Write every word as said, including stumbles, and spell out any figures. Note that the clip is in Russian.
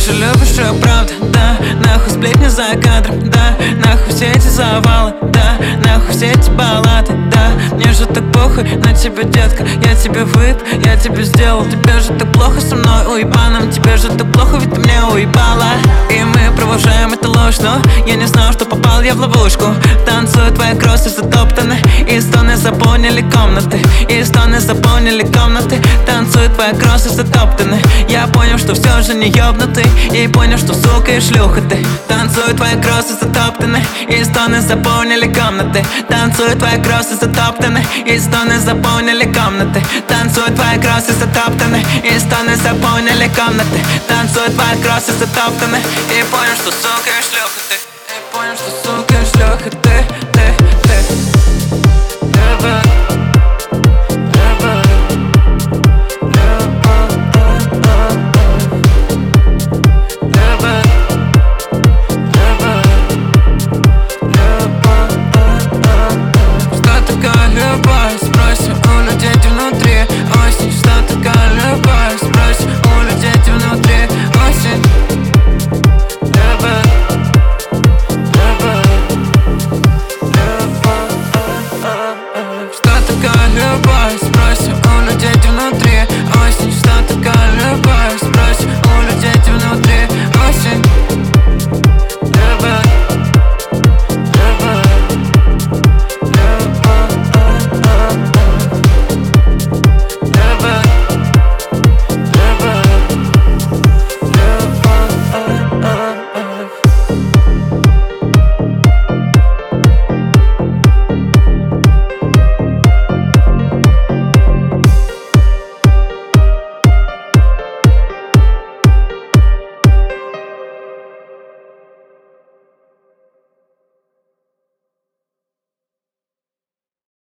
же любишь, что правда, да. Нахуй сплетни за кадром, да. Нахуй все эти завалы, да. Нахуй все эти баллады, да. Мне же так похуй на тебя, детка. Я тебе вып, я тебе сделал. Тебе же так плохо со мной, уебаном. Тебе же так плохо, ведь ты мне уебала. И мы продолжаем эту ложь, но я не знал, что попал я в ловушку. Танцуют твои кроссы затоптаны, и стоны заполнили комнаты, и стоны заполнили комнаты. Танцуют твои кроссы затоптаны. Я понял, что все же не ёбнутый, и понял, что сука и шлюха ты. Танцуют твои кроссы затоптаны, и стоны заполнили комнаты. Танцуют твои кроссы затоптаны, и стоны заполнили комнаты. Танцуют твои кроссы затоптаны, и стоны заполнили комнаты. Танцуют твои кроссы затоптаны, и понял, что сука и шлюха ты. И понял, что сука и шлюха ты.